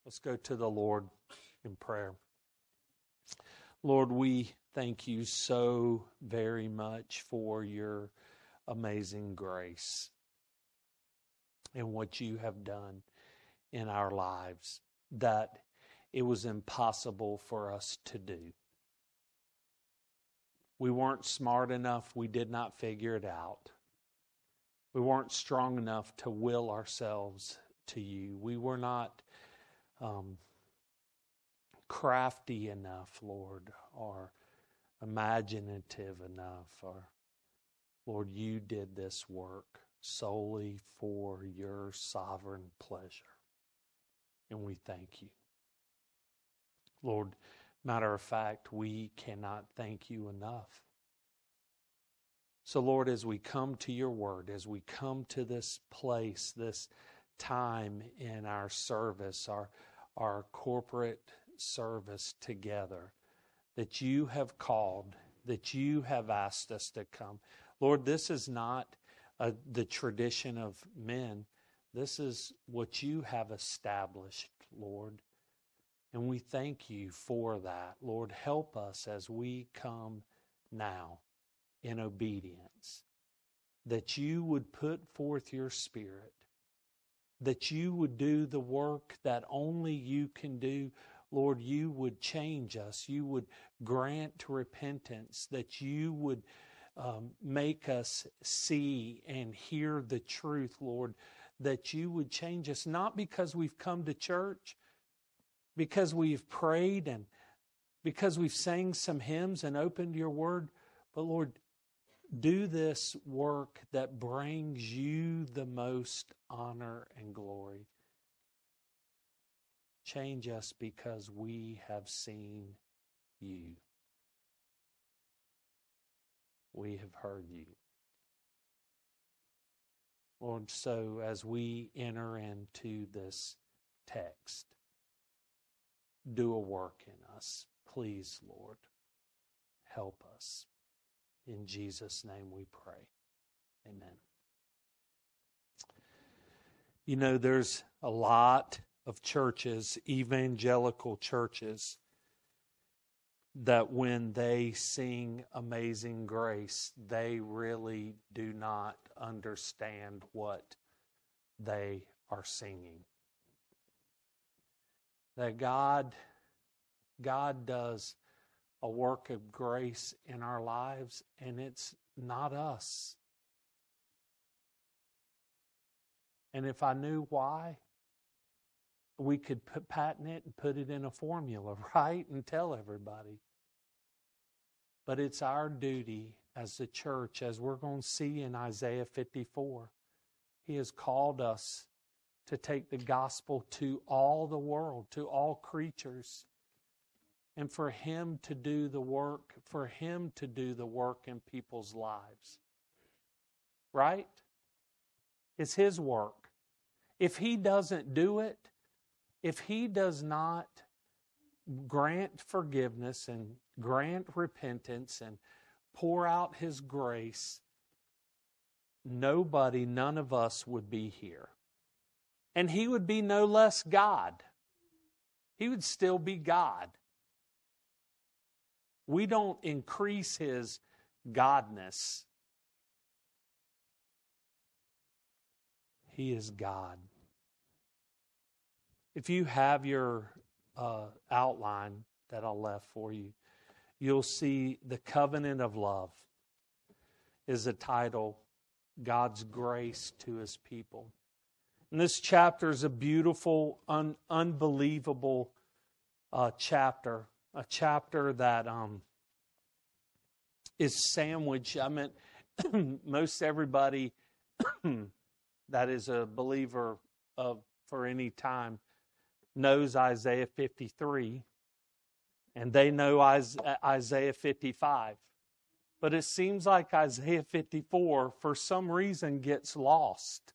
Let's go to the Lord in prayer. Lord, we thank you so very much for your amazing grace and what you have done in our lives that it was impossible for us to do. We weren't smart enough. We did not figure it out. We weren't strong enough to will ourselves to you. We were not crafty enough, Lord, or imaginative enough. Or, Lord, you did this work solely for your sovereign pleasure. And we thank you. Lord, matter of fact, we cannot thank you enough. So, Lord, as we come to your word, as we come to this place, this time in our service, our corporate service together, that you have called, that you have asked us to come. Lord, this is not the tradition of men. This is what you have established, Lord. And we thank you for that. Lord, help us as we come now in obedience, that you would put forth your Spirit, that you would do the work that only you can do. Lord, you would change us. You would grant repentance, that you would make us see and hear the truth, Lord, that you would change us, not because we've come to church, because we've prayed and because we've sang some hymns and opened your word, but Lord, do this work that brings you the most honor and glory. Change us because we have seen you. We have heard you. Lord, so as we enter into this text, do a work in us. Please, Lord, help us. In Jesus' name we pray. Amen. You know, there's a lot of churches, evangelical churches, that when they sing Amazing Grace, they really do not understand what they are singing. That God does a work of grace in our lives, and it's not us. And if I knew why, we could patent it and put it in a formula, right? And tell everybody. But it's our duty as the church, as we're going to see in Isaiah 54. He has called us to take the gospel to all the world, to all creatures. And for Him to do the work, in people's lives. Right? It's His work. If He doesn't do it, if He does not grant forgiveness and grant repentance and pour out His grace, none of us would be here. And He would be no less God. He would still be God. We don't increase His godness. He is God. If you have your outline that I left for you, you'll see the covenant of love is the title, God's grace to His people. And this chapter is a beautiful, unbelievable chapter. A chapter that is sandwiched. I mean, most everybody that is a believer for any time knows Isaiah 53, and they know Isaiah 55. But it seems like Isaiah 54, for some reason, gets lost.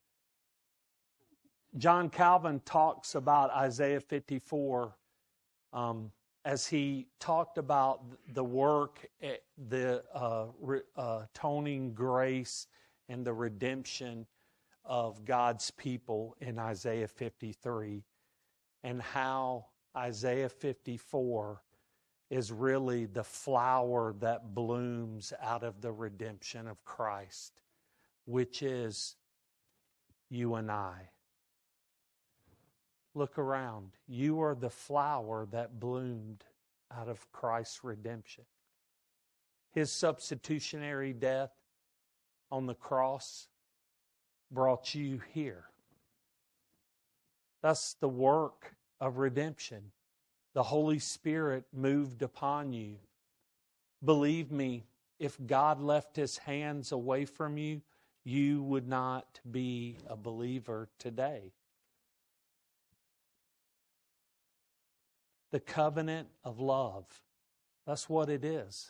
John Calvin talks about Isaiah 54 as he talked about the work, the atoning grace and the redemption of God's people in Isaiah 53. and how Isaiah 54 is really the flower that blooms out of the redemption of Christ, which is you and I. Look around. You are the flower that bloomed out of Christ's redemption. His substitutionary death on the cross brought you here. That's the work of redemption. The Holy Spirit moved upon you. Believe me, if God left His hands away from you, you would not be a believer today. The covenant of love. That's what it is.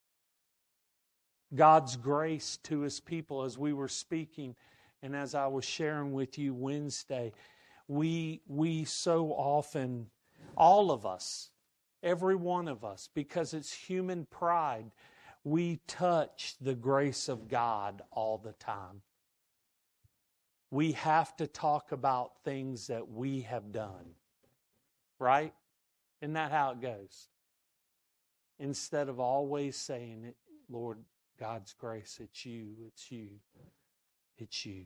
God's grace to His people, as we were speaking and as I was sharing with you Wednesday, we so often, all of us, every one of us, because it's human pride, we touch the grace of God all the time. We have to talk about things that we have done. Right? Isn't that how it goes? Instead of always saying it, Lord, God's grace, it's you, it's you, it's you.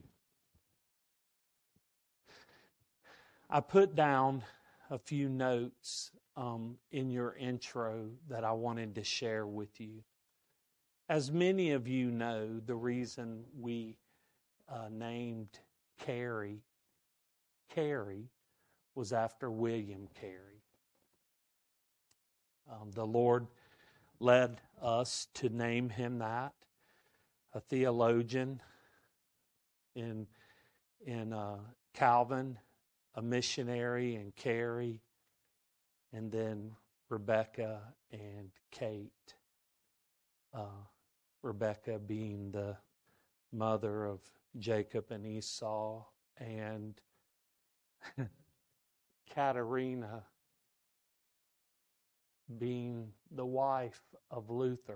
I put down a few notes in your intro that I wanted to share with you. As many of you know, the reason we named Carey was after William Carey. The Lord led us to name him that, a theologian in Calvin, a missionary in Carey, and then Rebecca and Kate. Rebecca being the mother of Jacob and Esau, and Katerina being the wife of Luther.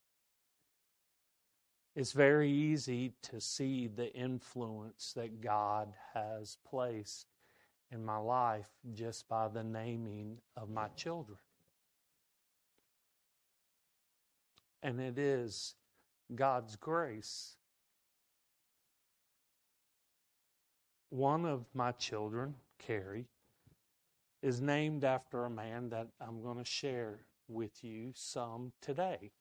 It's very easy to see the influence that God has placed in my life just by the naming of my children. And it is God's grace. One of my children, Carrie, is named after a man that I'm going to share with you some today.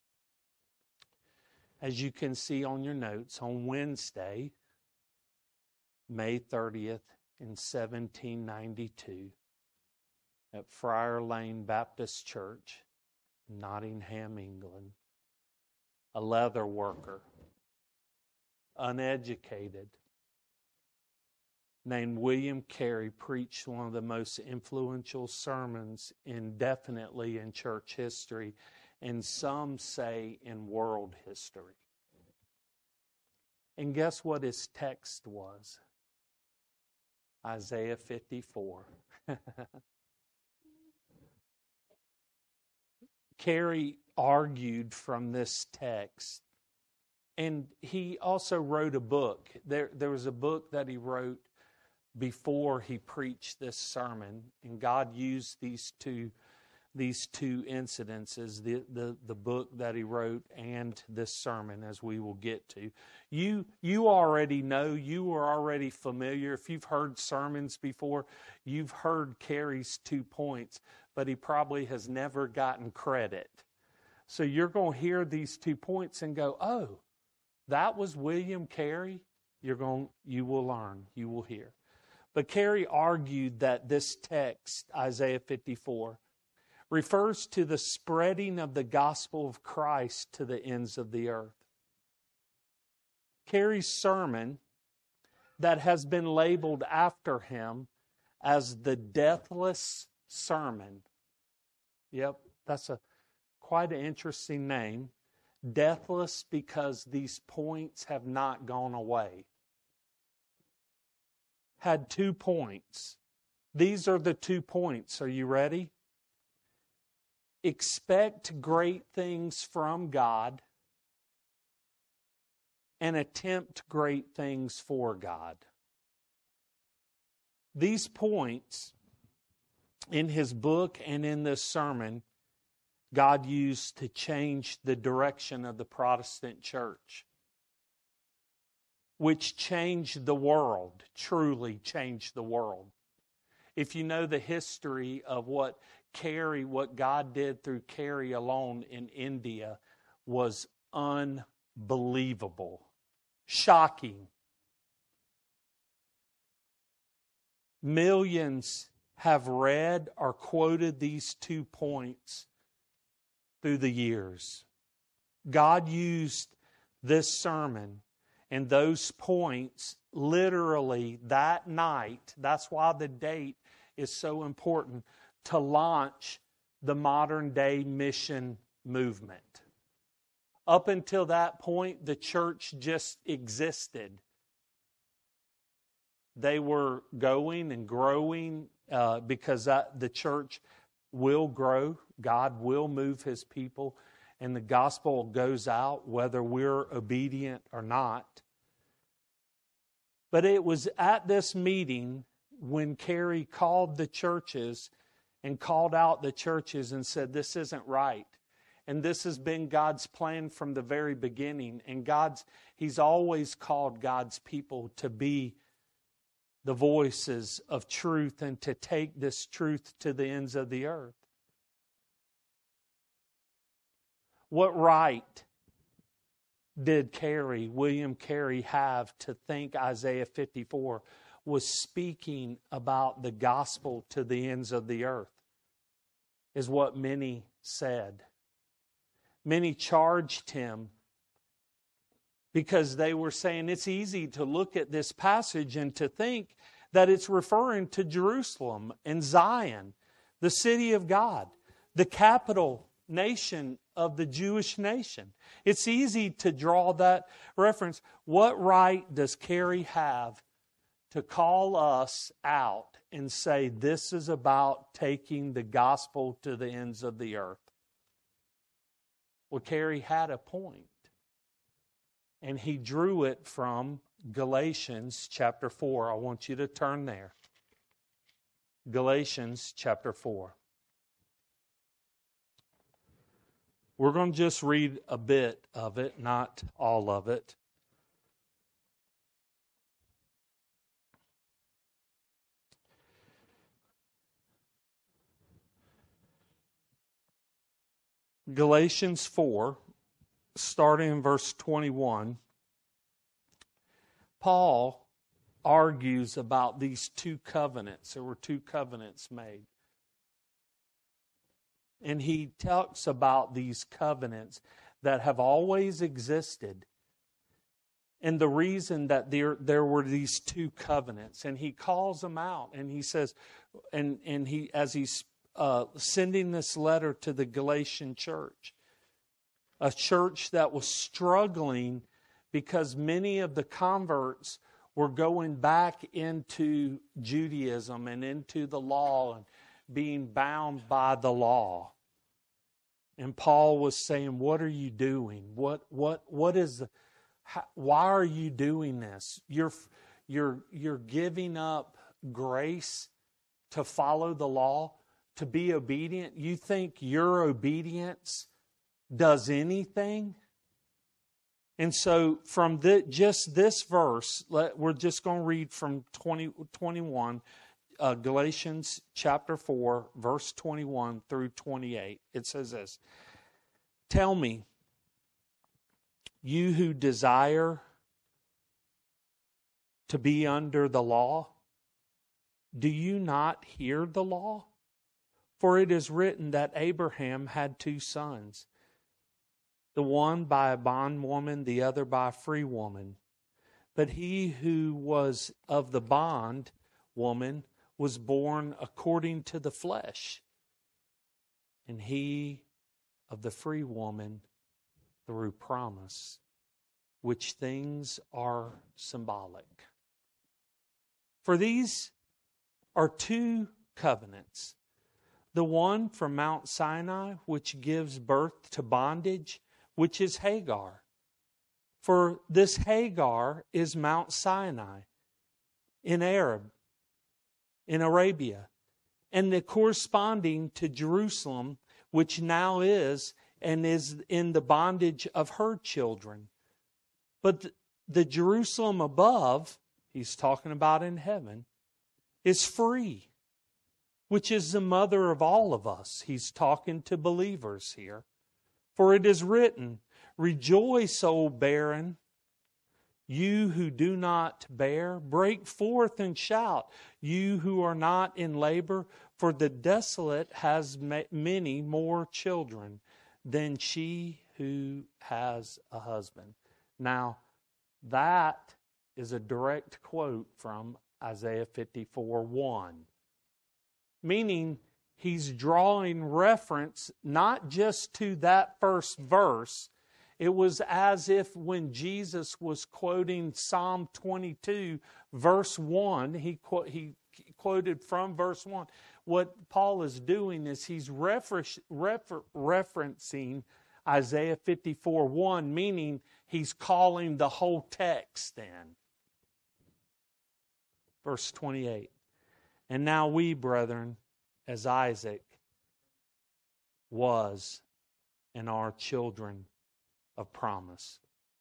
As you can see on your notes, on Wednesday, May 30th in 1792, at Friar Lane Baptist Church, Nottingham, England, a leather worker, uneducated, named William Carey preached one of the most influential sermons indefinitely in church history, and some say in world history. And guess what his text was? Isaiah 54. Carey argued from this text, and he also wrote a book. There was a book that he wrote before he preached this sermon, and God used these two incidences, the book that he wrote and this sermon, as we will get to. You already know, you are already familiar. If you've heard sermons before, you've heard Carey's 2 points, but he probably has never gotten credit. So you're going to hear these 2 points and go, oh, that was William Carey? You will learn, you will hear. But Carey argued that this text, Isaiah 54, refers to the spreading of the gospel of Christ to the ends of the earth. Carey's sermon, that has been labeled after him as the Deathless Sermon. Yep, that's quite an interesting name. Deathless because these points have not gone away. Had 2 points. These are the 2 points. Are you ready? Expect great things from God and attempt great things for God. These points in his book and in this sermon, God used to change the direction of the Protestant church, which changed the world, truly changed the world. If you know the history of what God did through Carey alone in India was unbelievable, shocking. Millions have read or quoted these 2 points through the years. God used this sermon and those points literally that night. That's why the date is so important, to launch the modern day mission movement. Up until that point, the church just existed. They were going and growing because the church will grow. God will move His people, and the gospel goes out whether we're obedient or not. But it was at this meeting when Carey called the churches and called out the churches and said, this isn't right. And this has been God's plan from the very beginning. And He's always called God's people to be the voices of truth and to take this truth to the ends of the earth. What right did William Carey, have to think Isaiah 54 was speaking about the gospel to the ends of the earth? Is what many said. Many charged him because they were saying it's easy to look at this passage and to think that it's referring to Jerusalem and Zion, the city of God, the capital nation of the Jewish nation. It's easy to draw that reference. What right does Carey have to call us out and say this is about taking the gospel to the ends of the earth? Well, Carey had a point. And he drew it from Galatians chapter 4. I want you to turn there. Galatians chapter 4. We're going to just read a bit of it, not all of it. Galatians 4, starting in verse 21, Paul argues about these 2 covenants. There were 2 covenants made. And he talks about these covenants that have always existed and the reason that there were these 2 covenants. And he calls them out and he says, and he, as he's sending this letter to the Galatian church, a church that was struggling because many of the converts were going back into Judaism and into the law and being bound by the law. And Paul was saying, what are you doing? What is why are you doing this? You're giving up grace to follow the law, to be obedient. You think your obedience does anything? And so from just this verse, we're just going to read from 21, Galatians chapter 4, verse 21 through 28. It says this: Tell me, you who desire to be under the law, do you not hear the law? For it is written that Abraham had 2 sons, the one by a bondwoman, the other by a free woman. But he who was of the bondwoman was born according to the flesh, and he of the free woman through promise, which things are symbolic. For these are 2 covenants. The one from Mount Sinai, which gives birth to bondage, which is Hagar. For this Hagar is Mount Sinai in Arabia, and the corresponding to Jerusalem, which now is and is in the bondage of her children. But the Jerusalem above, he's talking about in heaven, is free, which is the mother of all of us. He's talking to believers here. For it is written, "Rejoice, O barren, you who do not bear. Break forth and shout, you who are not in labor. For the desolate has many more children than she who has a husband." Now, that is a direct quote from Isaiah 54:1. Meaning, he's drawing reference not just to that first verse. It was as if when Jesus was quoting Psalm 22, verse 1, he quoted from verse 1. What Paul is doing is he's referencing Isaiah 54:1, meaning he's calling the whole text in. Verse 28. "And now we, brethren, as Isaac was and are children of promise."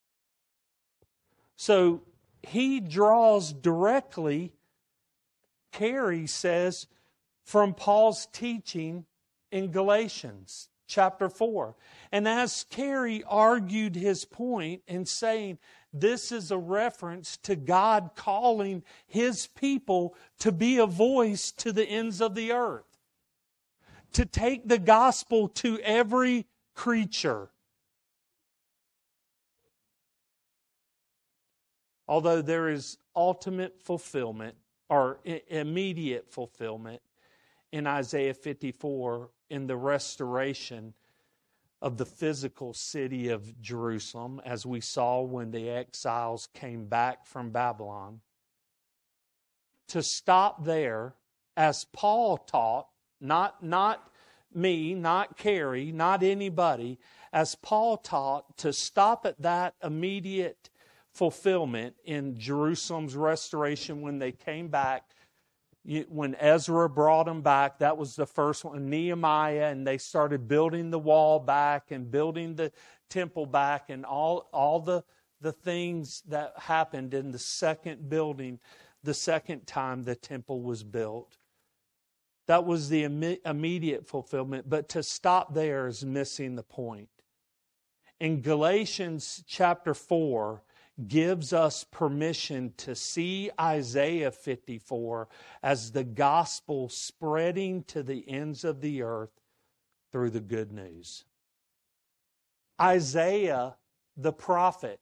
So he draws directly, Carey says, from Paul's teaching in Galatians chapter 4. And as Carey argued his point in saying this is a reference to God calling His people to be a voice to the ends of the earth, to take the gospel to every creature. Although there is ultimate fulfillment or immediate fulfillment in Isaiah 54 in the restoration of the physical city of Jerusalem, as we saw when the exiles came back from Babylon. To stop there, as Paul taught, not me, not Carey, not anybody, as Paul taught, to stop at that immediate fulfillment in Jerusalem's restoration when they came back. When Ezra brought them back, that was the first one. Nehemiah, and they started building the wall back and building the temple back, and all the things that happened in the second building, the second time the temple was built. That was the immediate fulfillment, but to stop there is missing the point. In Galatians chapter 4, gives us permission to see Isaiah 54 as the gospel spreading to the ends of the earth through the good news. Isaiah, the prophet,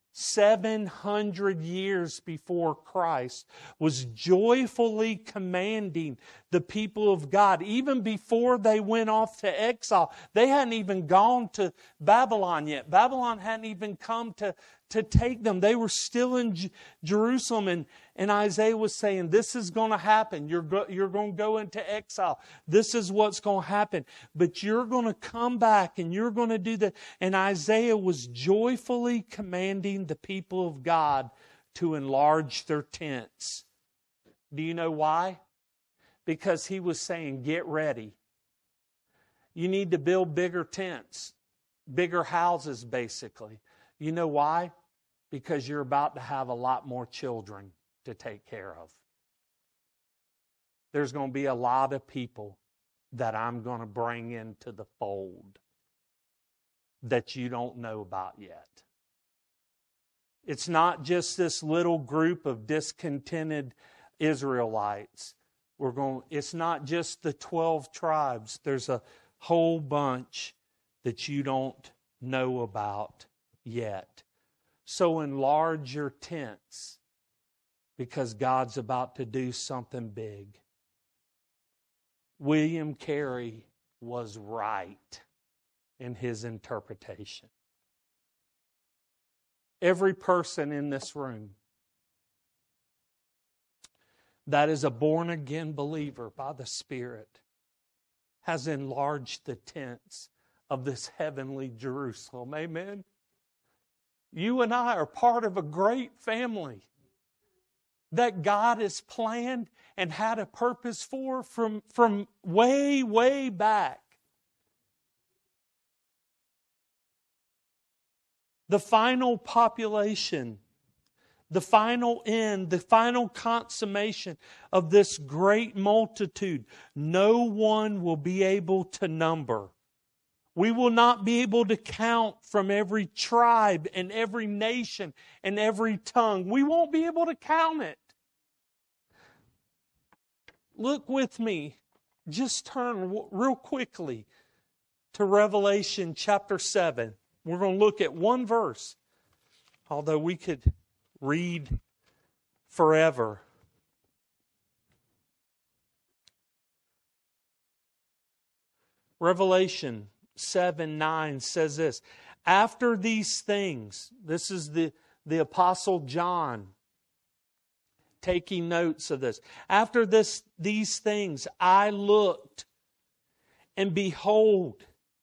700 years before Christ, was joyfully commanding the people of God, even before they went off to exile. They hadn't even gone to Babylon yet. Babylon hadn't even come to take them. They were still in Jerusalem, and Isaiah was saying, this is going to happen. You're going to go into exile. This is what's going to happen. But you're going to come back, and you're going to do that. And Isaiah was joyfully commanding the people of God to enlarge their tents. Do you know why? Because he was saying, get ready. You need to build bigger tents, bigger houses, basically. You know why? Because you're about to have a lot more children to take care of. There's going to be a lot of people that I'm going to bring into the fold that you don't know about yet. It's not just this little group of discontented Israelites. It's not just the 12 tribes. There's a whole bunch that you don't know about yet. So enlarge your tents, because God's about to do something big. William Carey was right in his interpretation. Every person in this room that is a born-again believer by the Spirit has enlarged the tents of this heavenly Jerusalem. Amen? You and I are part of a great family. that God has planned and had a purpose for from way, way back. The final population, the final end, the final consummation of this great multitude, no one will be able to number. We will not be able to count from every tribe and every nation and every tongue. We won't be able to count it. Look with me, just turn real quickly to Revelation chapter 7. We're going to look at one verse, although we could read forever. Revelation 7:9 says this, after these things, this is the Apostle John taking notes of this. After these things, I looked, and behold,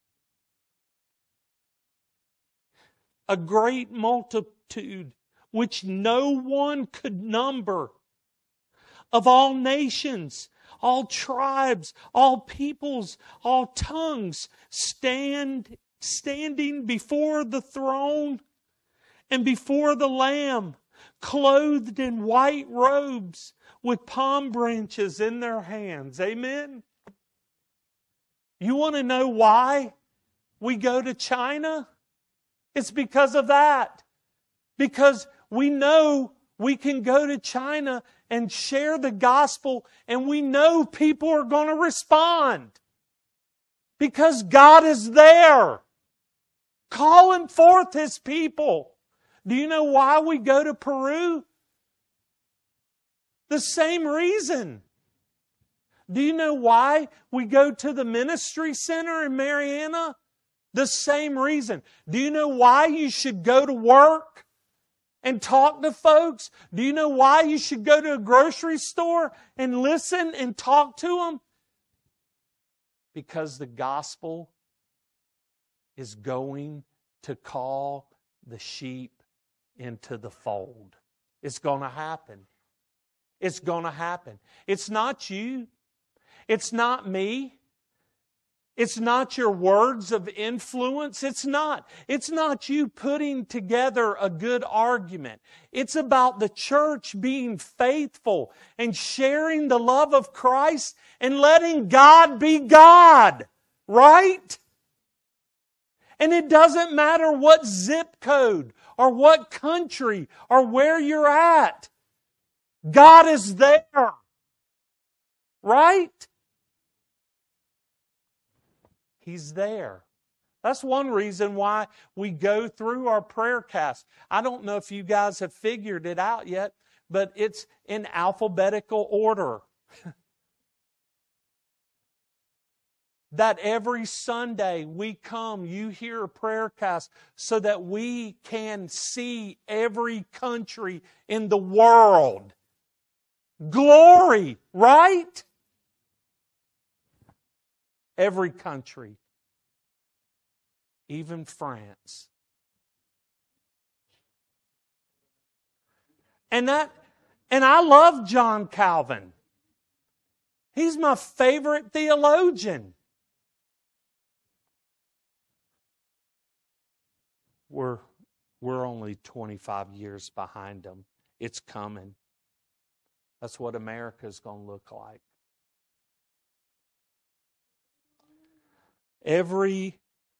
a great multitude which no one could number, of all nations, all tribes, all peoples, all tongues, standing before the throne and before the Lamb, clothed in white robes with palm branches in their hands. Amen? You want to know why we go to China? It's because of that. Because we know we can go to China and share the gospel, and we know people are going to respond. Because God is there, calling forth His people. Do you know why we go to Peru? The same reason. Do you know why we go to the ministry center in Marianna? The same reason. Do you know why you should go to work and talk to folks? Do you know why you should go to a grocery store and listen and talk to them? Because the gospel is going to call the sheep into the fold. It's going to happen. It's going to happen. It's not you. It's not me. It's not your words of influence. It's not. It's not you putting together a good argument. It's about the church being faithful and sharing the love of Christ and letting God be God. Right? And it doesn't matter what zip code or what country or where you're at. God is there. Right? He's there. That's one reason why we go through our prayer cast. I don't know if you guys have figured it out yet, but it's in alphabetical order. That every Sunday we come, you hear a prayer cast so that we can see every country in the world. Glory, right? Every country. Even France. And I love John Calvin. He's my favorite theologian. We're only 25 years behind him. It's coming. That's what America's going to look like. Every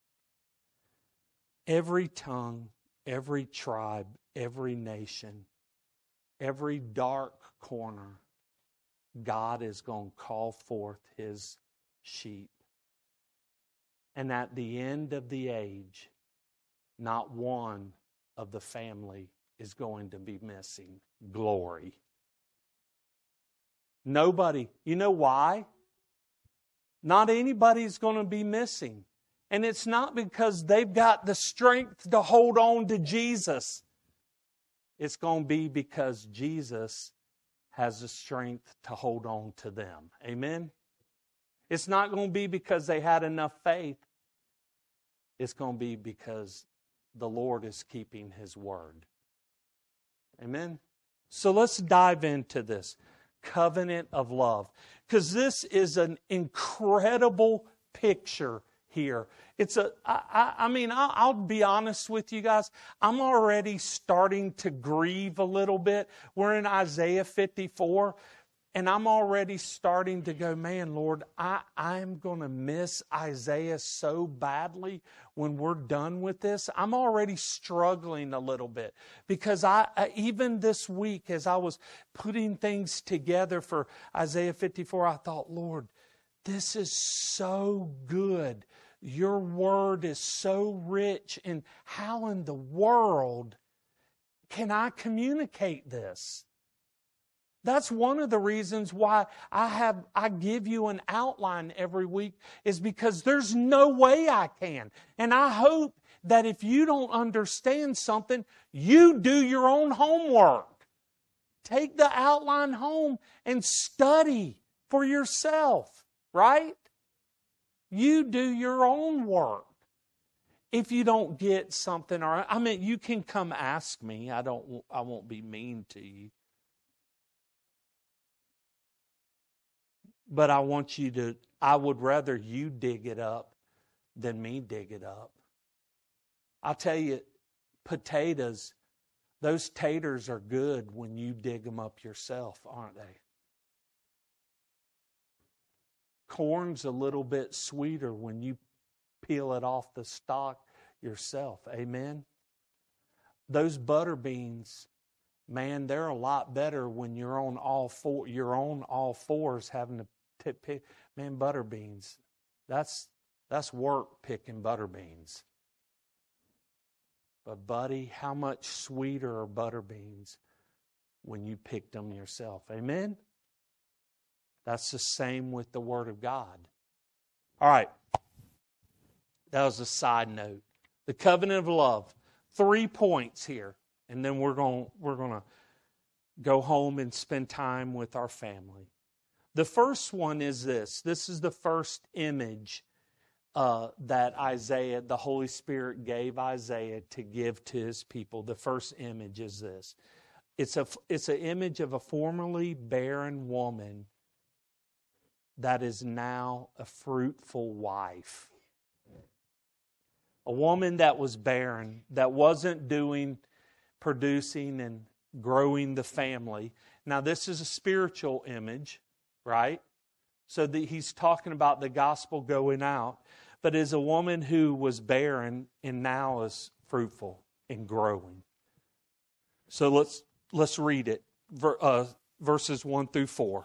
tongue, every tribe, every nation, every dark corner, God is going to call forth His sheep. And at the end of the age, not one of the family is going to be missing. Glory. Nobody. You know why? Not anybody's going to be missing. And it's not because they've got the strength to hold on to Jesus. It's going to be because Jesus has the strength to hold on to them. Amen? It's not going to be because they had enough faith. It's going to be because the Lord is keeping His word. Amen? So let's dive into this covenant of love, because this is an incredible picture here. I'll be honest with you guys. I'm already starting to grieve a little bit. We're in Isaiah 54. And I'm already starting to go, man, Lord, I'm going to miss Isaiah so badly when we're done with this. I'm already struggling a little bit because even this week as I was putting things together for Isaiah 54, I thought, Lord, this is so good. Your word is so rich. And how in the world can I communicate this? That's one of the reasons why I give you an outline every week, is because there's no way I can. And I hope that if you don't understand something, you do your own homework. Take the outline home and study for yourself, right? You do your own work. If you don't get something, you can come ask me. I won't be mean to you. But I would rather you dig it up than me dig it up. I'll tell you, potatoes, those taters are good when you dig them up yourself, aren't they? Corn's a little bit sweeter when you peel it off the stalk yourself. Amen? Those butter beans, man, they're a lot better when you're on all fours having to pick. Man, butter beans, that's work picking butter beans. But buddy, how much sweeter are butter beans when you picked them yourself? Amen? That's the same with the Word of God. All right. That was a side note. The covenant of love. 3 points here. And then we're going to go home and spend time with our family. The first one is this. This is the first image that Isaiah, the Holy Spirit gave Isaiah to give to his people. The first image is this. It's an image of a formerly barren woman that is now a fruitful wife. A woman that was barren, that wasn't producing and growing the family. Now, this is a spiritual image, right? So he's talking about the gospel going out, but is a woman who was barren and now is fruitful and growing. So let's read it, verses 1 through 4.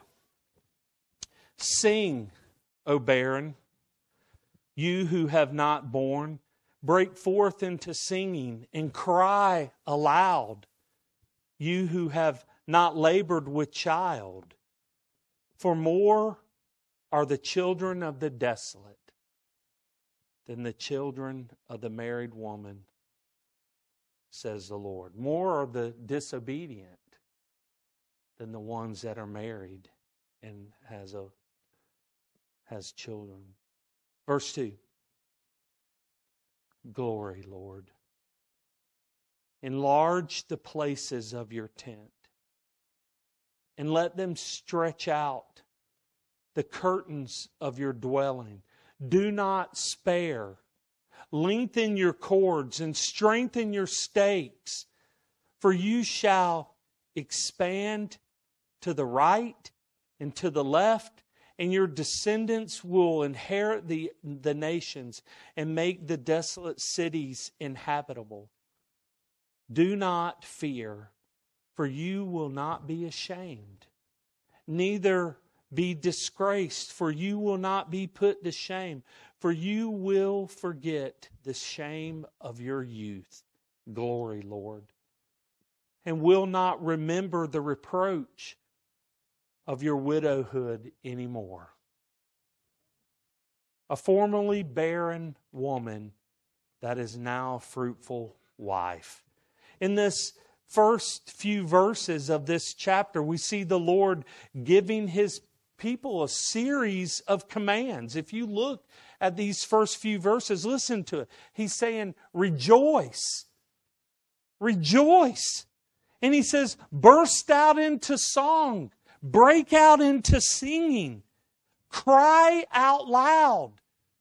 Sing, O barren, you who have not borne. Break forth into singing and cry aloud, you who have not labored with child. For more are the children of the desolate than the children of the married woman, says the Lord. More are the disobedient than the ones that are married and has children. Verse 2. Glory, Lord. Enlarge the places of your tent, and let them stretch out the curtains of your dwelling. Do not spare. Lengthen your cords and strengthen your stakes, for you shall expand to the right and to the left, and your descendants will inherit the nations and make the desolate cities inhabitable. Do not fear, for you will not be ashamed. Neither be disgraced, for you will not be put to shame. For you will forget the shame of your youth. Glory, Lord. And will not remember the reproach of your widowhood anymore. A formerly barren woman that is now a fruitful wife. In this first few verses of this chapter, we see the Lord giving His people a series of commands. If you look at these first few verses, listen to it. He's saying, rejoice. Rejoice. And he says, burst out into song. Break out into singing. Cry out loud.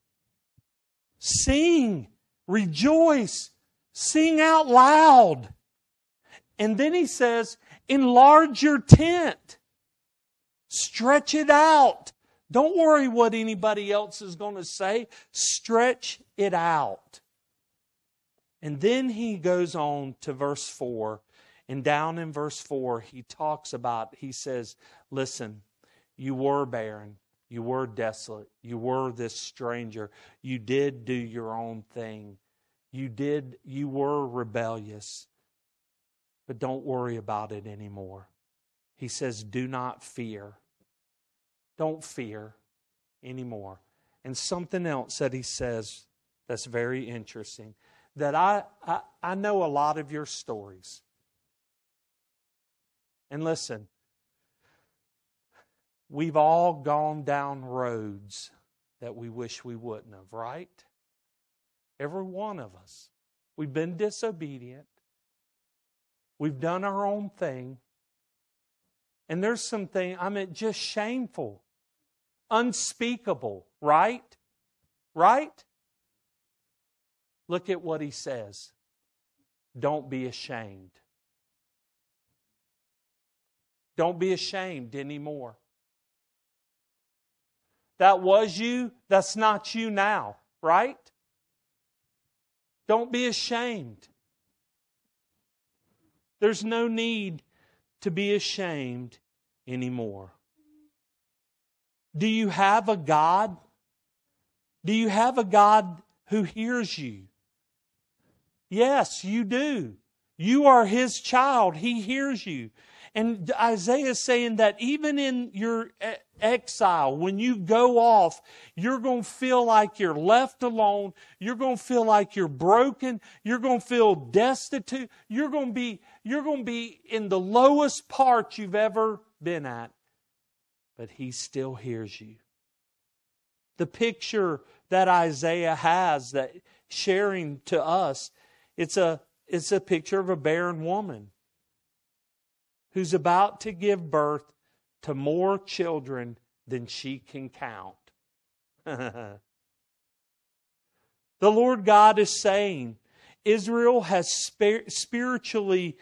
Sing. Rejoice. Sing out loud. And then he says, enlarge your tent. Stretch it out. Don't worry what anybody else is going to say. Stretch it out. And then he goes on to verse 4. And down in verse 4, he says, listen, you were barren. You were desolate. You were this stranger. You did do your own thing. You were rebellious. But don't worry about it anymore. He says, do not fear. Don't fear anymore. And something else that he says that's very interesting, that I know a lot of your stories. And listen, we've all gone down roads that we wish we wouldn't have, right? Every one of us. We've been disobedient. We've done our own thing. And there's some things, just shameful, unspeakable, right? Right? Look at what he says. Don't be ashamed. Don't be ashamed anymore. That was you, that's not you now, right? Don't be ashamed. There's no need to be ashamed anymore. Do you have a God? Do you have a God who hears you? Yes, you do. You are His child. He hears you. And Isaiah is saying that even in your exile, when you go off, you're going to feel like you're left alone. You're going to feel like you're broken. You're going to feel destitute. You're going to be in the lowest part you've ever been at. But He still hears you. The picture that Isaiah has, that sharing to us, it's a picture of a barren woman who's about to give birth to more children than she can count. The Lord God is saying Israel was spiritually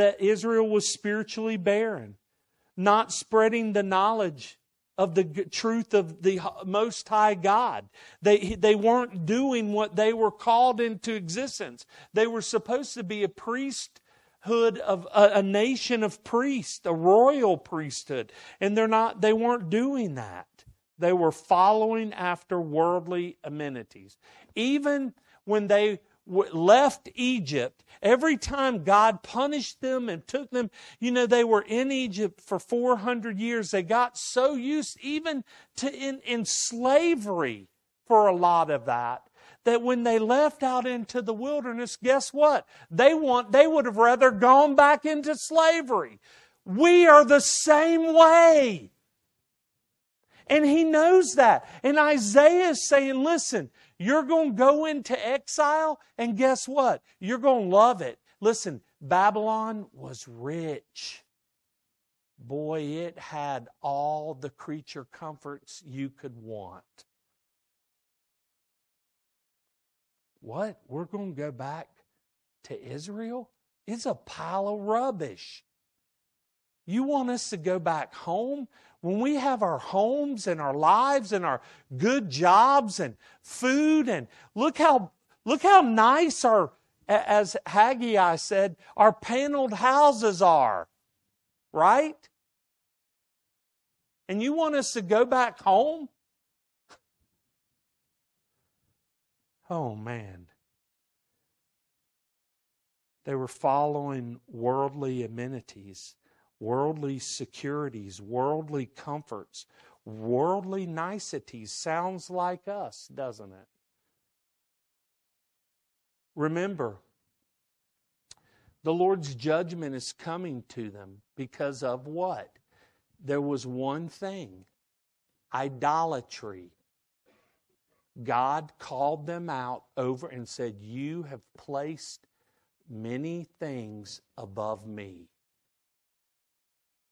barren, not spreading the knowledge of the truth of the Most High God. They weren't doing what they were called into existence. They were supposed to be a priesthood of a nation of priests, a royal priesthood, and they weren't doing that. They were following after worldly amenities. Even when they left Egypt, every time God punished them and took them, they were in Egypt for 400 years. They got so used even to in slavery for a lot of that when they left out into the wilderness, guess what? They would have rather gone back into slavery. We are the same way. And He knows that. And Isaiah is saying, listen, you're going to go into exile, and guess what? You're going to love it. Listen, Babylon was rich. Boy, it had all the creature comforts you could want. What? We're going to go back to Israel? It's a pile of rubbish. You want us to go back home? When we have our homes and our lives and our good jobs and food, and look how nice as Haggai said, our paneled houses are. Right? And you want us to go back home? Oh, man. They were following worldly amenities, worldly securities, worldly comforts, worldly niceties. Sounds like us, doesn't it? Remember, the Lord's judgment is coming to them because of what? There was one thing: idolatry. God called them out over and said, you have placed many things above me.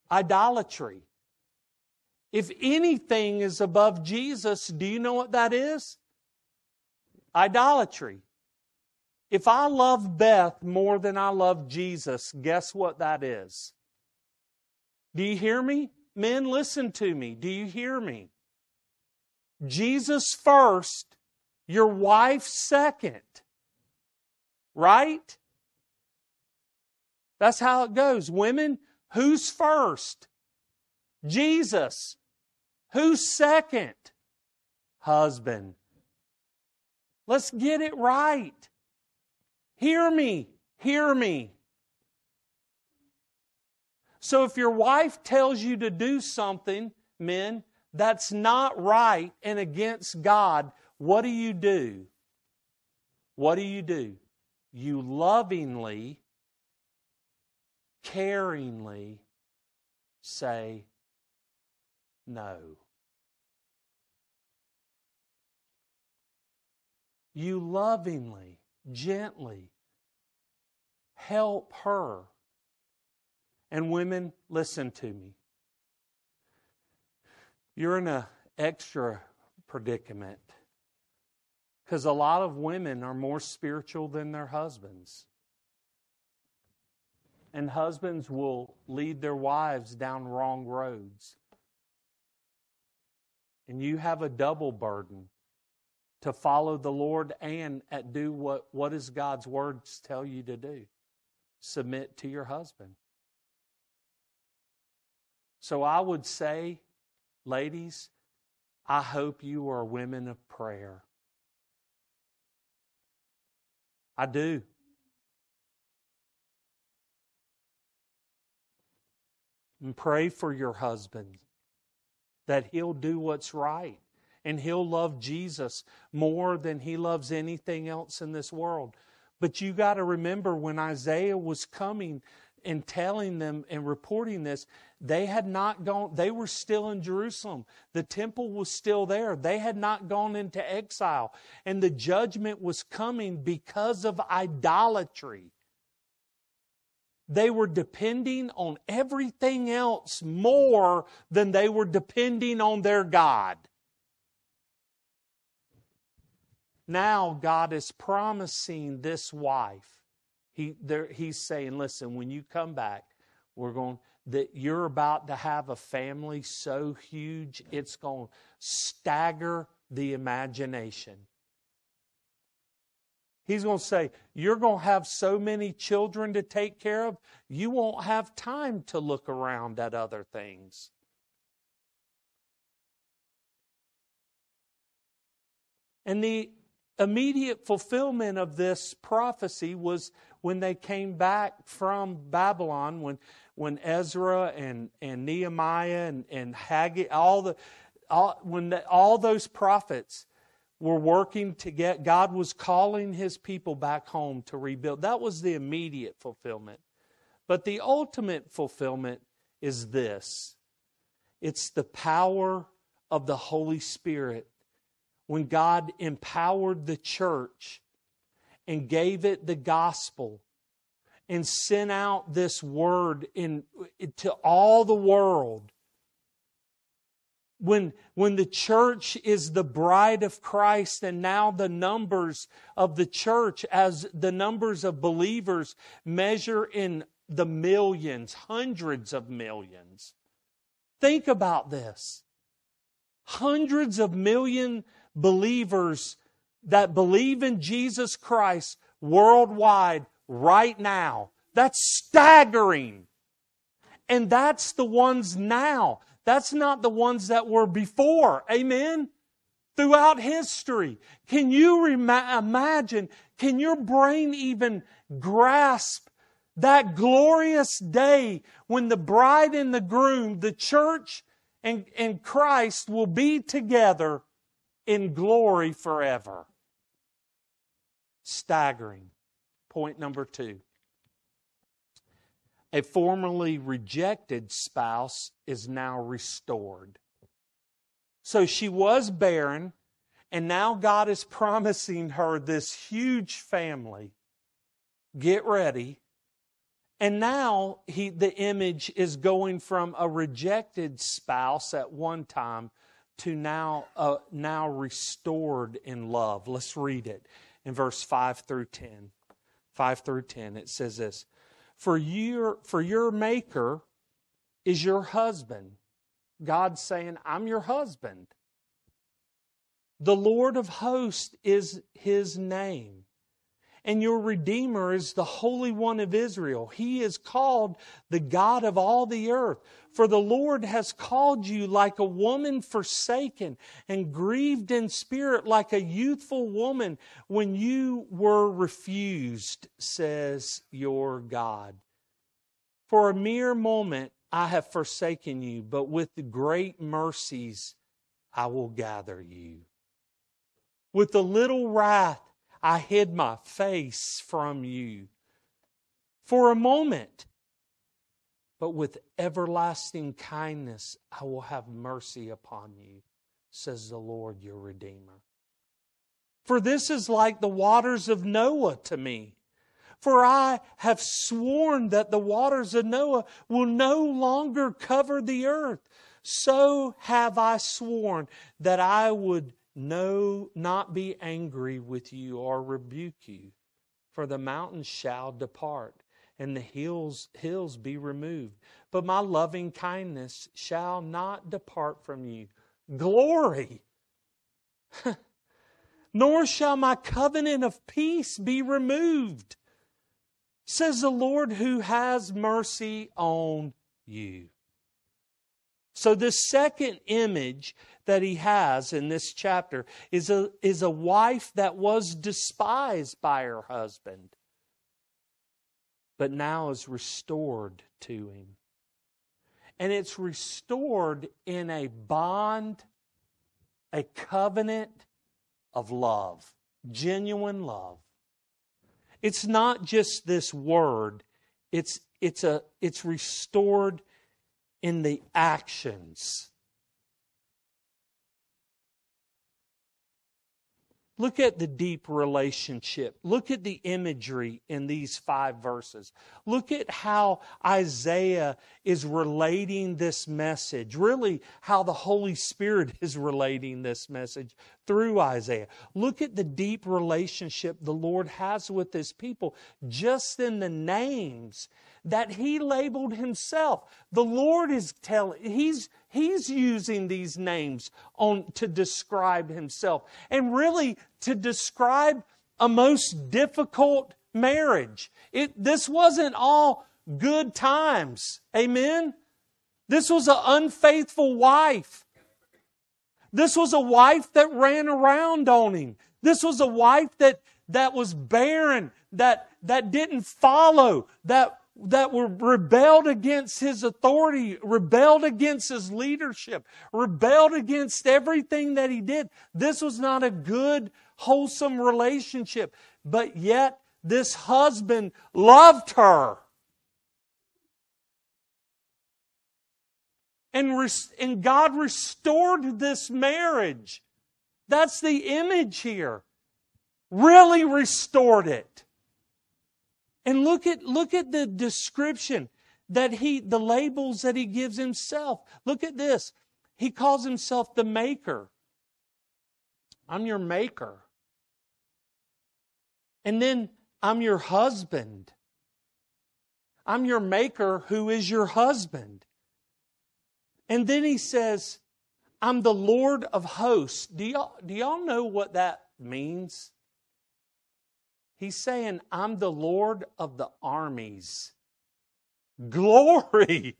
Idolatry. If anything is above Jesus, do you know what that is? Idolatry. If I love Beth more than I love Jesus, guess what that is? Do you hear me? Men, listen to me. Do you hear me? Jesus first, your wife second. Right? That's how it goes. Women, who's first? Jesus. Who's second? Husband. Let's get it right. Hear me. Hear me. So if your wife tells you to do something, men, that's not right and against God, what do? What do? You lovingly, caringly say no. You lovingly, gently help her. And women, listen to me. You're in an extra predicament because a lot of women are more spiritual than their husbands. And husbands will lead their wives down wrong roads. And you have a double burden to follow the Lord and do what does God's words tell you to do? Submit to your husband. So I would say, ladies, I hope you are women of prayer. I do. And pray for your husband that he'll do what's right. And he'll love Jesus more than he loves anything else in this world. But you got to remember when Isaiah was coming and telling them and reporting this, they had not gone, they were still in Jerusalem. The temple was still there. They had not gone into exile. And the judgment was coming because of idolatry. They were depending on everything else more than they were depending on their God. Now God is promising this wife. He's saying, listen, when you come back, that you're about to have a family so huge, it's going to stagger the imagination. He's going to say, you're going to have so many children to take care of, you won't have time to look around at other things. And the immediate fulfillment of this prophecy was when they came back from Babylon, when Ezra and Nehemiah and Haggai, all those prophets were working to get, God was calling His people back home to rebuild. That was the immediate fulfillment. But the ultimate fulfillment is this. It's the power of the Holy Spirit. When God empowered the church and gave it the gospel and sent out this word to all the world. When the church is the bride of Christ and now the numbers of the church as the numbers of believers measure in the millions, hundreds of millions. Think about this. Hundreds of million believers that believe in Jesus Christ worldwide right now. That's staggering. And that's the ones now. That's not the ones that were before. Amen? Throughout history. Can you imagine, can your brain even grasp that glorious day when the bride and the groom, the church and Christ will be together in glory forever? Staggering. Point number 2. A formerly rejected spouse is now restored. So she was barren, and now God is promising her this huge family. Get ready. And now the image is going from a rejected spouse at one time to now restored in love. Let's read it in verse 5 through 10. 5 through 10, it says this. For your Maker is your husband. God's saying, I'm your husband. The Lord of hosts is His name. And your Redeemer is the Holy One of Israel. He is called the God of all the earth. For the Lord has called you like a woman forsaken and grieved in spirit like a youthful woman when you were refused, says your God. For a mere moment I have forsaken you, but with great mercies I will gather you. With a little wrath I hid my face from you for a moment, but with everlasting kindness I will have mercy upon you, says the Lord your Redeemer. For this is like the waters of Noah to me. For I have sworn that the waters of Noah will no longer cover the earth. So have I sworn that I would not be angry with you or rebuke you. For the mountains shall depart, and the hills be removed. But my loving kindness shall not depart from you. Glory! Nor shall my covenant of peace be removed, says the Lord who has mercy on you. So the second image that he has in this chapter is a wife that was despised by her husband, but now is restored to him. And it's restored in a bond, a covenant of love, genuine love. It's not just this word, it's restored in the actions. Look at the deep relationship. Look at the imagery in these 5 verses. Look at how Isaiah is relating this message. Really, how the Holy Spirit is relating this message through Isaiah. Look at the deep relationship the Lord has with His people just in the names that He labeled Himself. The Lord is He's using these names to describe Himself. And really, to describe a most difficult marriage. This wasn't all good times. Amen? This was an unfaithful wife. This was a wife that ran around on him. This was a wife that was barren, that didn't follow, that rebelled against his authority, rebelled against his leadership, rebelled against everything that he did. This was not a good, wholesome relationship. But yet, this husband loved her. And God restored this marriage. That's the image here. Really restored it. And look at the description the labels that He gives Himself. Look at this. He calls Himself the Maker. I'm your Maker. And then I'm your husband. I'm your Maker who is your husband. And then He says, I'm the Lord of hosts. Do y'all know what that means? He's saying, I'm the Lord of the armies. Glory!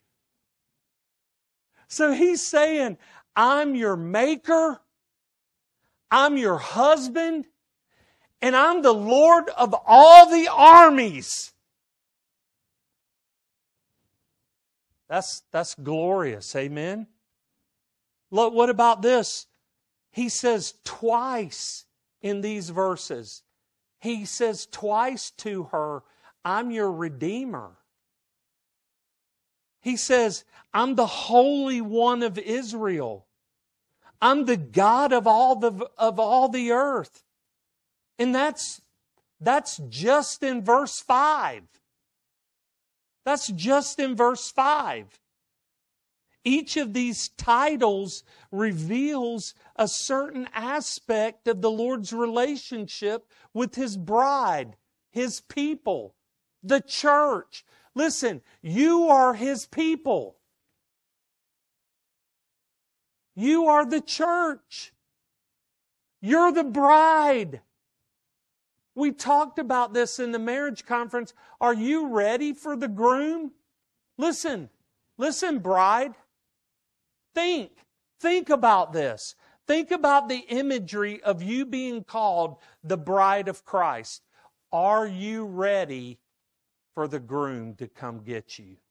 So He's saying, I'm your Maker, I'm your husband, and I'm the Lord of all the armies. That's glorious, amen? Look, what about this? He says twice in these verses, He says twice to her, I'm your Redeemer. He says, I'm the Holy One of Israel. I'm the God of all the earth. And that's just in verse 5. That's just in verse 5. Each of these titles reveals a certain aspect of the Lord's relationship with His bride, His people, the church. Listen, you are His people. You are the church. You're the bride. We talked about this in the marriage conference. Are you ready for the groom? Listen, bride. Think about this. Think about the imagery of you being called the bride of Christ. Are you ready for the groom to come get you?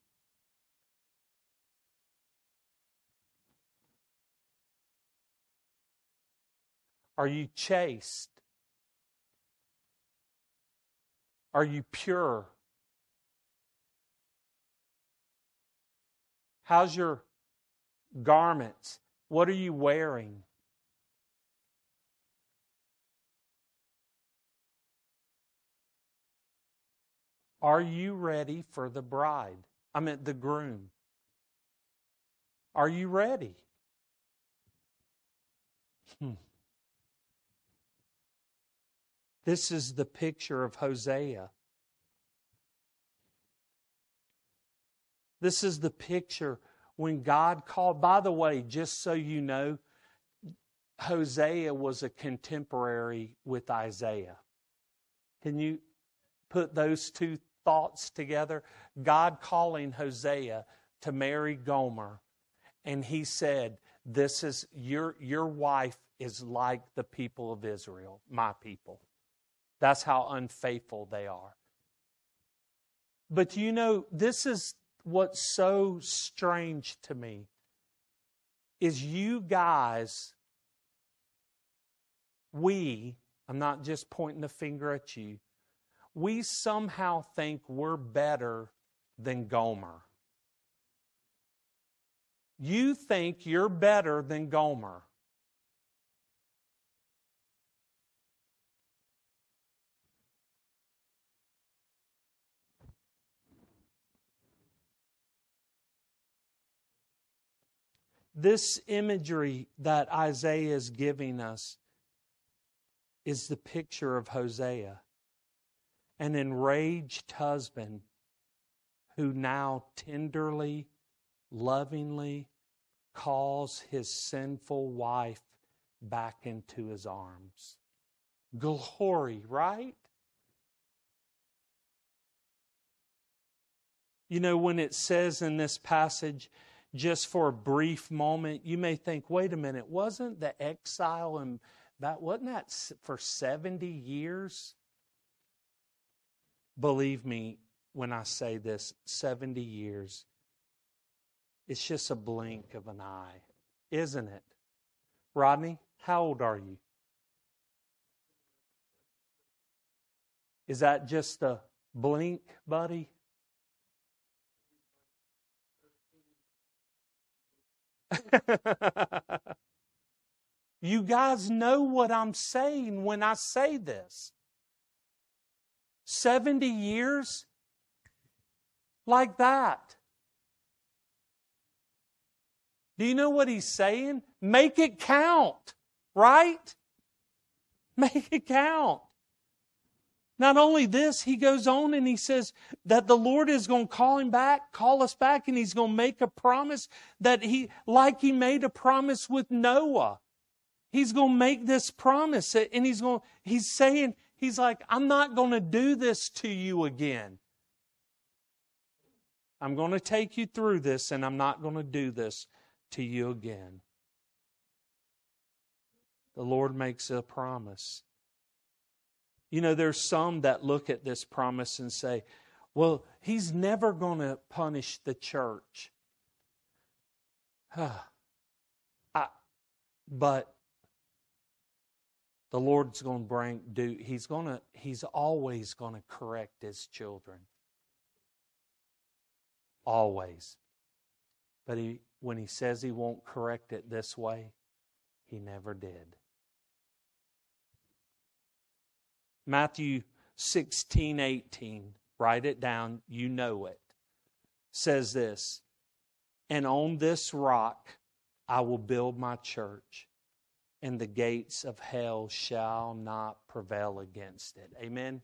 Are you chaste? Are you pure? How's your garments? What are you wearing? Are you ready for the bride? I meant the groom. Are you ready? This is the picture of Hosea. This is the picture when God called. By the way, just so you know, Hosea was a contemporary with Isaiah. Can you put those two thoughts together? God calling Hosea to marry Gomer, and he said, "This is your wife is like the people of Israel, my people." That's how unfaithful they are. But you know, this is what's so strange to me is you guys, I'm not just pointing the finger at you, we somehow think we're better than Gomer. You think you're better than Gomer. This imagery that Isaiah is giving us is the picture of Hosea, an enraged husband who now tenderly, lovingly calls his sinful wife back into his arms. Glory, right? You know, when it says in this passage, just for a brief moment, you may think, wait a minute, wasn't the exile and wasn't that for 70 years? Believe me when I say this, 70 years. It's just a blink of an eye, isn't it? Rodney, how old are you? Is that just a blink, buddy? You guys know what I'm saying when I say this. 70 years like that. Do you know what he's saying? Make it count, right? Make it count. Not only this, he goes on and he says that the Lord is going to call us back, and he's going to make a promise that like he made a promise with Noah. He's going to make this promise, and he's saying, he's like, I'm not going to do this to you again. I'm going to take you through this, and I'm not going to do this to you again. The Lord makes a promise. You know, there's some that look at this promise and say, well, he's never going to punish the church. But the Lord's going to he's always going to correct his children. Always. But when he says he won't correct it this way, he never did. Matthew 16:18. Write it down. You know it. says this, and on this rock I will build my church, and the gates of hell shall not prevail against it. Amen?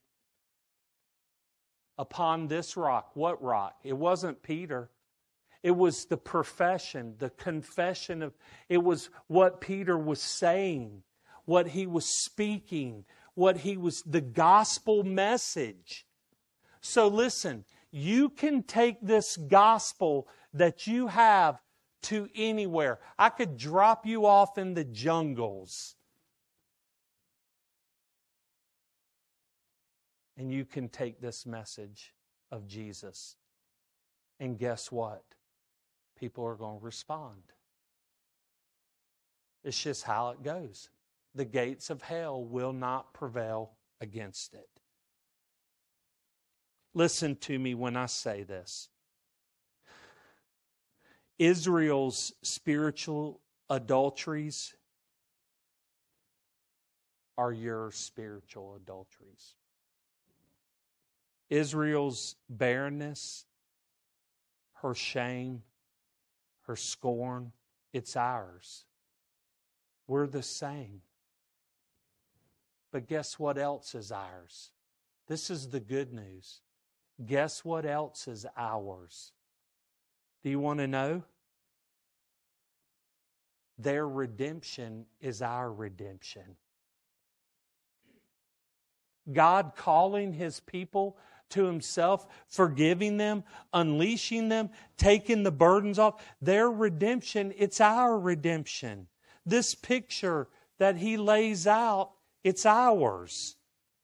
Upon this rock. What rock? It wasn't Peter. It was the profession, the confession of, it was what Peter was saying, what he was speaking, the gospel message. So listen, you can take this gospel that you have to anywhere. I could drop you off in the jungles, and you can take this message of Jesus. And guess what? People are going to respond. It's just how it goes. The gates of hell will not prevail against it. Listen to me when I say this. Israel's spiritual adulteries are your spiritual adulteries. Israel's barrenness, her shame, her scorn, it's ours. We're the same. But guess what else is ours? This is the good news. Guess what else is ours? Do you want to know? Their redemption is our redemption. God calling His people to Himself, forgiving them, unleashing them, taking the burdens off. Their redemption, it's our redemption. This picture that He lays out, it's ours.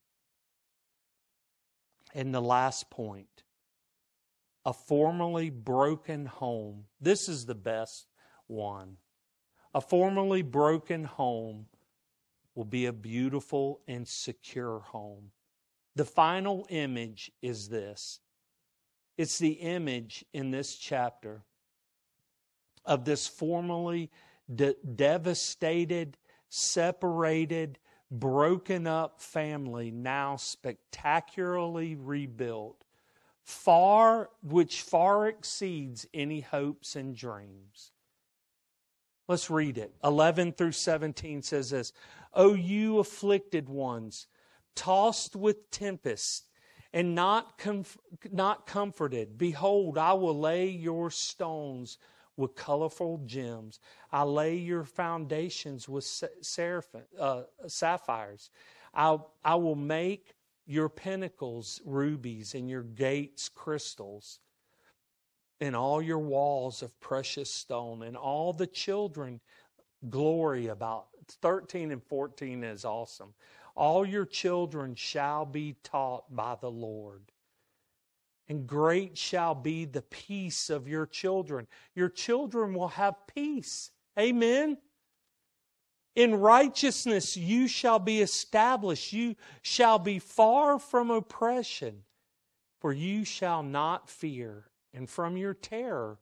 And the last point, a formerly broken home. This is the best one. A formerly broken home will be a beautiful and secure home. The final image is this. It's the image in this chapter of this formerly devastated, separated, broken up family now spectacularly rebuilt, which far exceeds any hopes and dreams. Let's read it. 11 through 17 says this. O you afflicted ones, tossed with tempest and not comforted, behold, I will lay your stones with colorful gems. I lay your foundations with sapphires. I will make your pinnacles rubies and your gates crystals, and all your walls of precious stone, and all the children glory about. 13 and 14 is awesome. All your children shall be taught by the Lord, and great shall be the peace of your children. Your children will have peace. Amen. In righteousness you shall be established. You shall be far from oppression, for you shall not fear, and from your terror,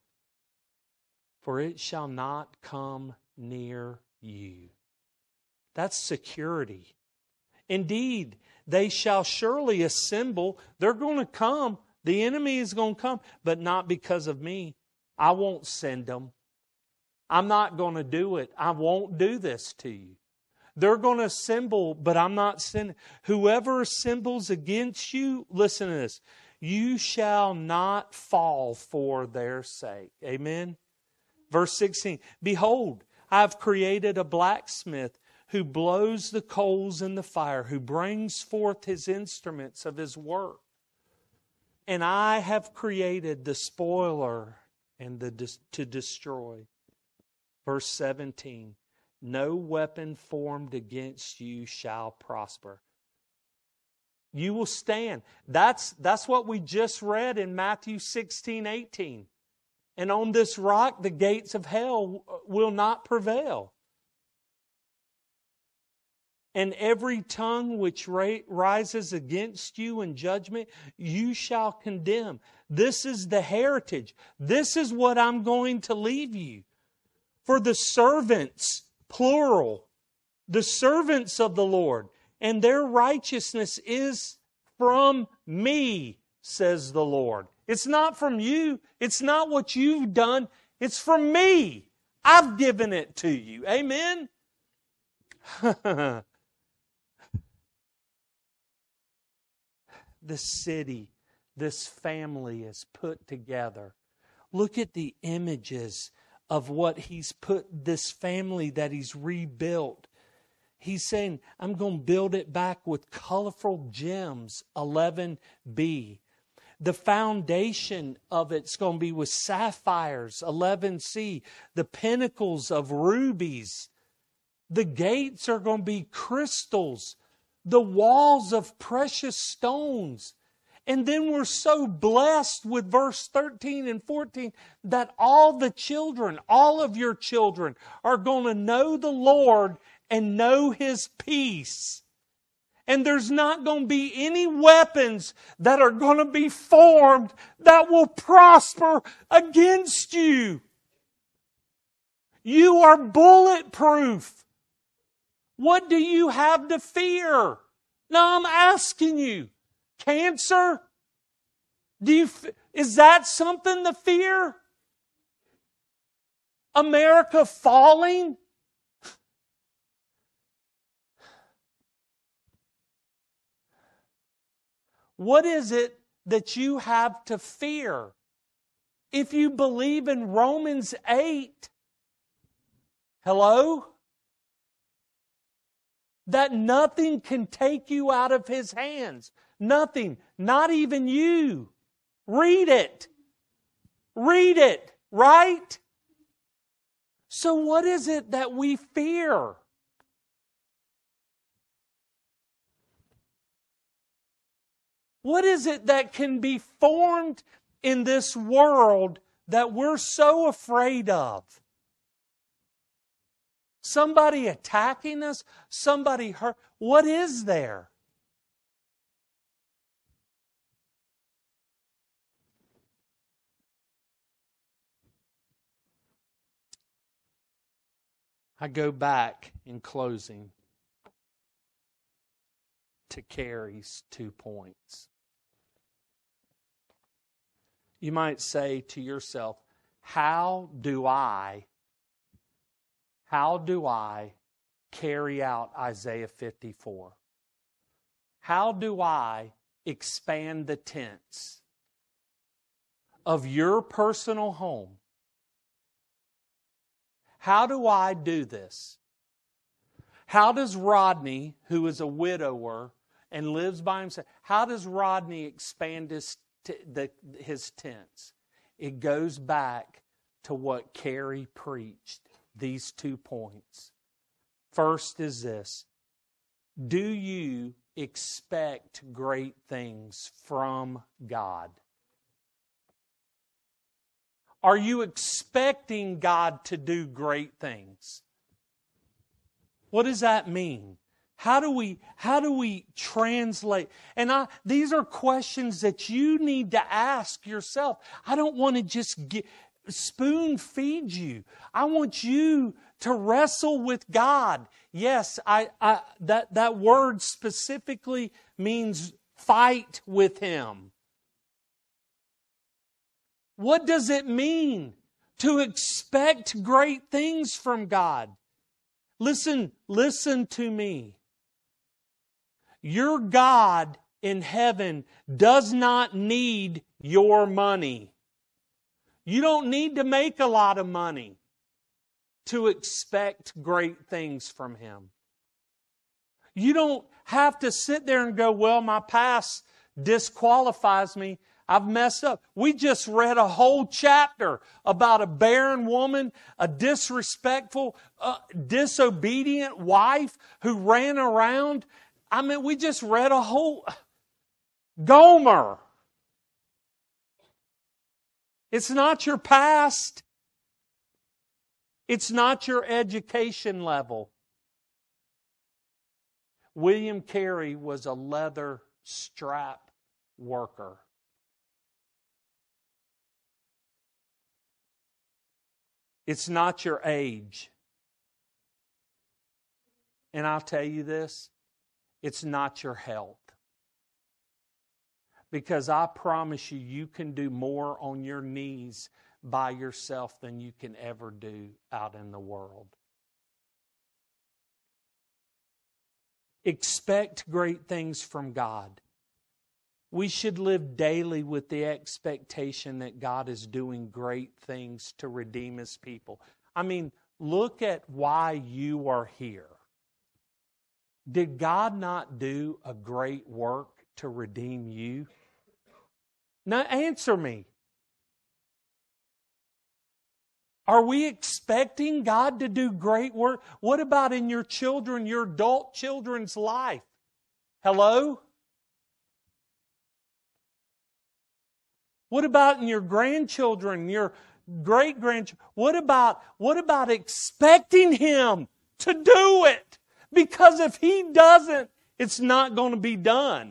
for it shall not come near you. That's security. Indeed, they shall surely assemble. They're going to come. The enemy is going to come, but not because of me. I won't send them. I'm not going to do it. I won't do this to you. They're going to assemble, but I'm not sending. Whoever assembles against you, listen to this. You shall not fall for their sake. Amen. Verse 16. Behold, I have created a blacksmith who blows the coals in the fire, who brings forth his instruments of his work. And I have created the spoiler and to destroy. Verse 17. No weapon formed against you shall prosper. You will stand. That's what we just read in Matthew 16:18. And on this rock, the gates of hell will not prevail. And every tongue which rises against you in judgment, you shall condemn. This is the heritage. This is what I'm going to leave you. For the servants, plural, the servants of the Lord, and their righteousness is from me, says the Lord. It's not from you. It's not what you've done. It's from me. I've given it to you. Amen? This city, this family is put together. Look at the images of what He's put, this family that He's rebuilt. He's saying, I'm going to build it back with colorful gems, 11b. The foundation of it's going to be with sapphires, 11c. The pinnacles of rubies. The gates are going to be crystals. The walls of precious stones. And then we're so blessed with verse 13 and 14 that all the children, all of your children are going to know the Lord and know His peace. And there's not going to be any weapons that are going to be formed that will prosper against you. You are bulletproof. What do you have to fear? Now I'm asking you. Cancer? Is that something to fear? America falling? What is it that you have to fear? If you believe in Romans 8, hello? That nothing can take you out of His hands. Nothing. Not even you. Read it. Read it. Right? So what is it that we fear? What is it that can be formed in this world that we're so afraid of? Somebody attacking us? Somebody hurt? What is there? I go back in closing to Carrie's 2 points. You might say to yourself, how do I carry out Isaiah 54? How do I expand the tents of your personal home? How do I do this? How does Rodney, who is a widower and lives by himself, how does Rodney expand his tents? It goes back to what Carrie preached, these 2 points. First is this: do you expect great things from God? Are you expecting God to do great things? What does that mean? How do we translate? And these are questions that you need to ask yourself. I don't want to just spoon feed you. I want you to wrestle with God. Yes, that word specifically means fight with Him. What does it mean to expect great things from God? Listen to me. Your God in heaven does not need your money. You don't need to make a lot of money to expect great things from Him. You don't have to sit there and go, well, my past disqualifies me. I've messed up. We just read a whole chapter about a barren woman, a disrespectful, disobedient wife who ran around. I mean, we just read a whole... Gomer. It's not your past. It's not your education level. William Carey was a leather strap worker. It's not your age. And I'll tell you this, it's not your health. Because I promise you, you can do more on your knees by yourself than you can ever do out in the world. Expect great things from God. We should live daily with the expectation that God is doing great things to redeem His people. I mean, look at why you are here. Did God not do a great work to redeem you? Now answer me. Are we expecting God to do great work? What about in your children, your adult children's life? Hello? What about in your grandchildren, your great-grandchildren? What about expecting Him to do it? Because if He doesn't, it's not going to be done.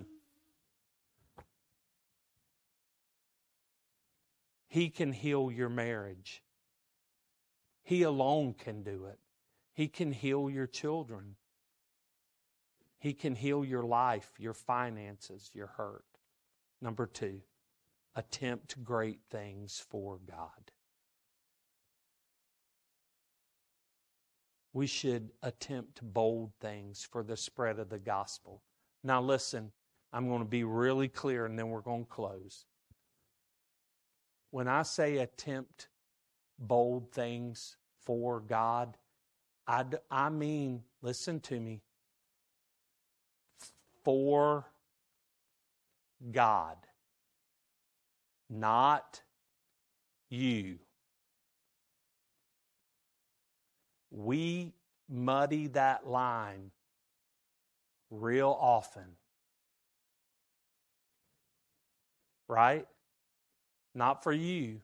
He can heal your marriage. He alone can do it. He can heal your children. He can heal your life, your finances, your hurt. Number 2, attempt great things for God. We should attempt bold things for the spread of the gospel. Now listen, I'm going to be really clear and then we're going to close. When I say attempt bold things for God, I mean, listen to me, for God, not you. We muddy that line real often. Right? Not for you,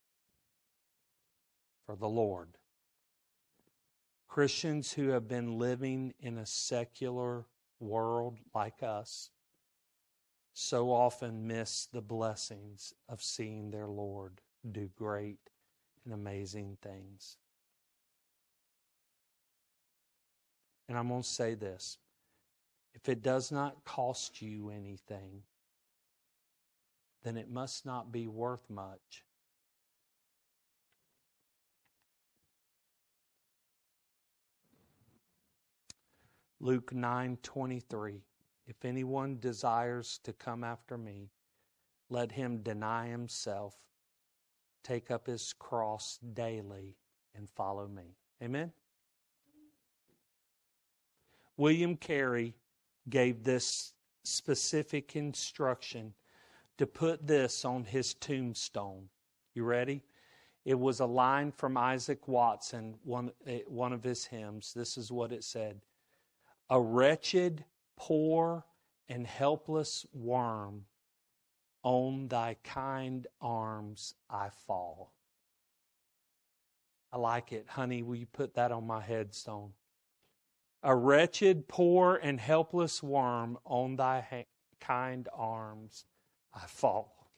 for the Lord. Christians who have been living in a secular world like us so often miss the blessings of seeing their Lord do great and amazing things. And I'm going to say this. If it does not cost you anything, then it must not be worth much. Luke 9:23. If anyone desires to come after me, let him deny himself, take up his cross daily, and follow me. Amen? William Carey gave this specific instruction to put this on his tombstone. You ready? It was a line from Isaac Watson, one of his hymns. This is what it said. A wretched, poor, and helpless worm, on thy kind arms I fall. I like it. Honey, will you put that on my headstone? A wretched, poor, and helpless worm, on thy kind arms I fall.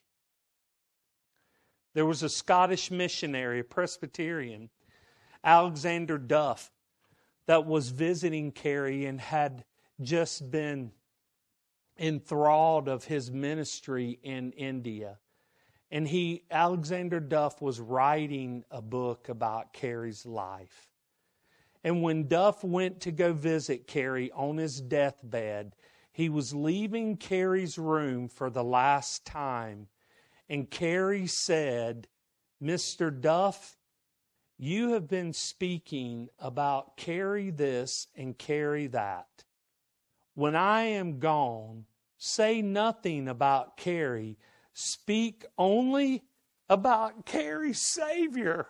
There was a Scottish missionary, a Presbyterian, Alexander Duff, that was visiting Carey and had just been enthralled of his ministry in India. And Alexander Duff was writing a book about Carey's life. And when Duff went to go visit Carey on his deathbed, he was leaving Carey's room for the last time. And Carey said, Mr. Duff, you have been speaking about carry this and carry that. When I am gone, say nothing about Carey. Speak only about Carey's Savior.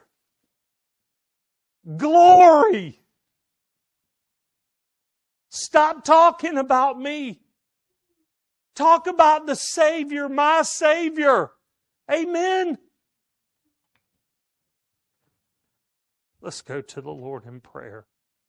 Glory! Stop talking about me. Talk about the Savior, my Savior. Amen. Let's go to the Lord in prayer.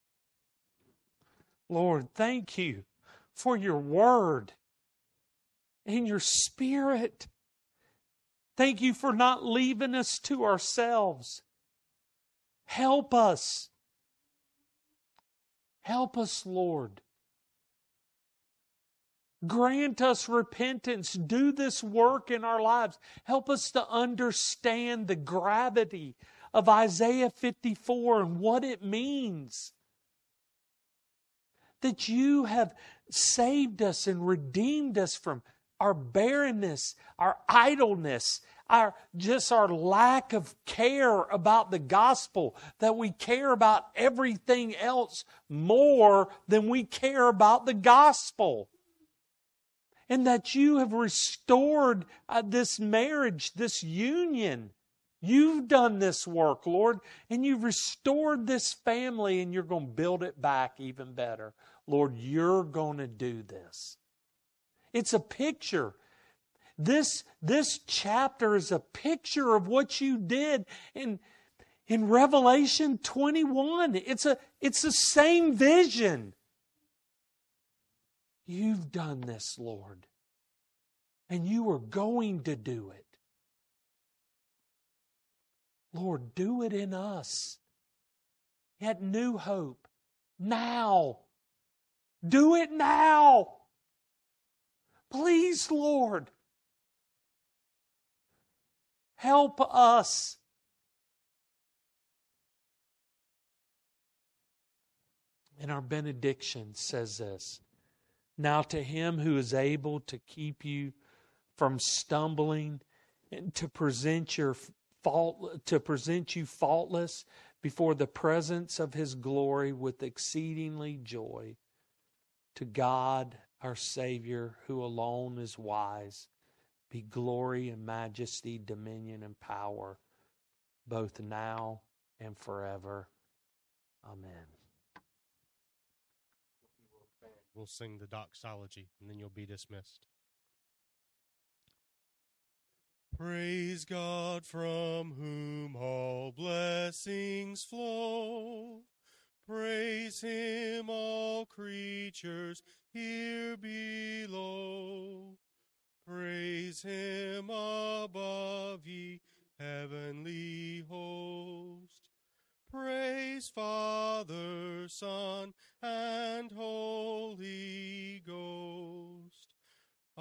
Lord, thank you for your word and your Spirit. Thank you for not leaving us to ourselves. Help us. Help us, Lord. Grant us repentance. Do this work in our lives. Help us to understand the gravity of Isaiah 54 and what it means. That you have saved us and redeemed us from our barrenness, our idleness, our lack of care about the gospel, that we care about everything else more than we care about the gospel. And that you have restored this marriage, this union. You've done this work, Lord, and you've restored this family, and you're going to build it back even better. Lord, you're going to do this. It's a picture. This chapter is a picture of what you did in Revelation 21. It's the same vision. You've done this, Lord, and you are going to do it. Lord, do it in us at New Hope now. Do it now. Please, Lord, help us. And our benediction says this: now to Him who is able to keep you from stumbling and to present you faultless before the presence of His glory with exceedingly joy. To God, our Savior, who alone is wise, be glory and majesty, dominion and power, both now and forever. Amen. We'll sing the doxology, and then you'll be dismissed. Praise God, from whom all blessings flow. Praise Him, all creatures here below. Praise Him above, ye heavenly host. Praise Father, Son, and Holy Ghost.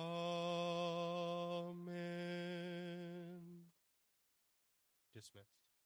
Amen. Dismissed.